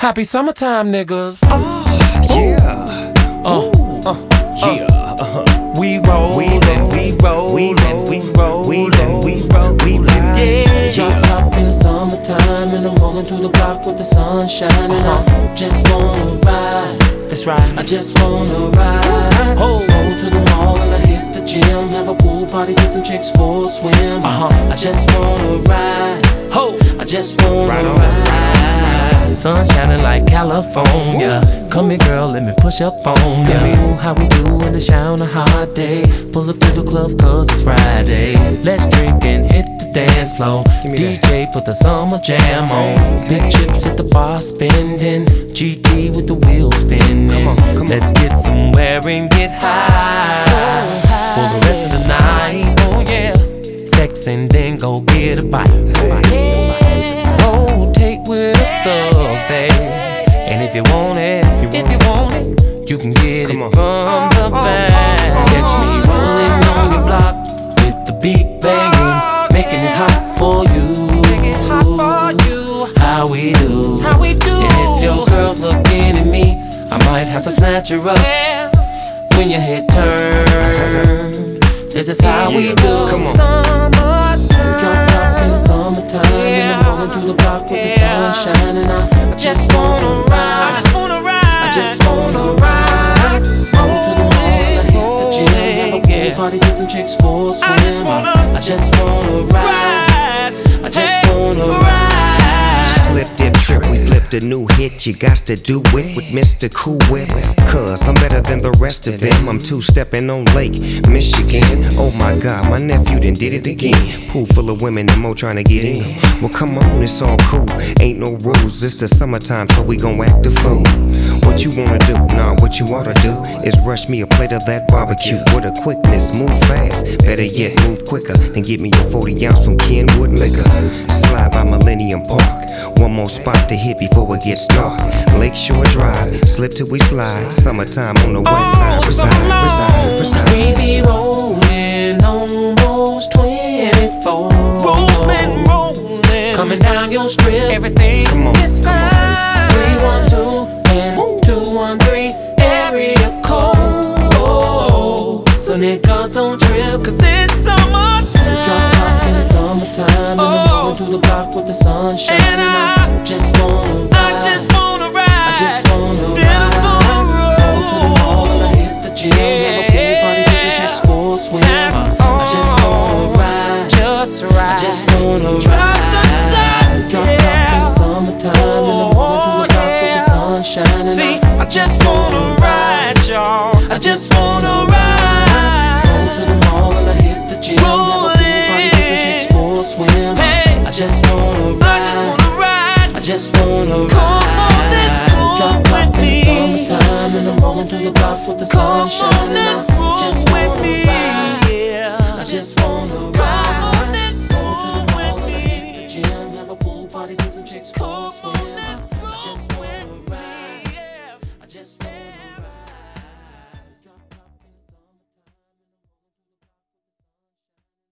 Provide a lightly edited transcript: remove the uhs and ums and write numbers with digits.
Happy summertime, niggas. Yeah. We rollin', we rollin', we rollin', we rollin', yeah. Drop in the summertime and I'm rolling through the block with the sun shining. I just wanna ride. That's right. I just wanna ride. Go to the mall and I hit the gym. Have a pool party, take some chicks for a swim. I just wanna ride. I just wanna ride. Sun shining like California. Come here, girl, let me push up on ya. Ooh, how we do in the shower on a hot day. Pull up to the club cause it's Friday. Let's drink and hit the dance floor. DJ put the summer jam on. Big chips at the bar spending. GT with the wheels spinning. Let's get somewhere and get high for the rest of the night. Oh yeah. Sex and then go get a bite. Rotate with a thug, babe. And if you want it, you can get it from the back. Catch me rolling on your block with the beat banging, making it hot for you. How we do. And if your girl's looking at me, I might have to snatch her up when your head turn. This is how we do. Come on. Drop in the summertime and I'm rolling through the block with the sun shining. I just wanna ride. I just wanna ride. Go to the mall and I hit the gym. Have a pool party, take some chicks for a swim. I just wanna ride. I just wanna ride. Slip, dip, trip, we flipped a new hit. You got to do it with Mr. Cool Whip. Cause I'm better than the rest of them. I'm two-stepping on Lake Michigan. Oh my God, my nephew done did it again. Pool full of women and more trying to get in. Well, come on, it's all cool. Ain't no rules, it's the summertime, so we gon' act a fool. What you wanna do? Nah, what you oughta do is rush me a plate of that barbecue with a quickness. Move fast, better yet, move quicker. Then get me a 40 ounce from Kenwood Liquor. Slide by Millennium Park. One more spot to hit before it gets dark. Lakeshore Drive, slip till we slide. Summertime on the west side. Reside. We be rolling almost 24. Rolling. Coming down your strip, everything is fine. 312 and 213 area code. So niggas don't trip, cause it's summertime. Drop in the summertime and I'm rolling through the block with the sun shining. I just wanna ride. I just wanna ride. Go to the mall and I hit the gym. Have a pool party, take some chicks for a swim. I just wanna ride. I just wanna ride. Drop in the summertime and I'm rolling through the block with the sun shining. See, I just wanna ride, y'all. I just wanna ride. Go to the mall and I hit the gym. Have a pool party, take some chicks for a swim. I just wanna ride. I just wanna ride. Drop in the summertime and I'm rolling through the block with the sun shining. I just wanna ride. I just wanna ride. Go to the mall and I hit the gym. Have a pool party, take some chicks for a swim. I just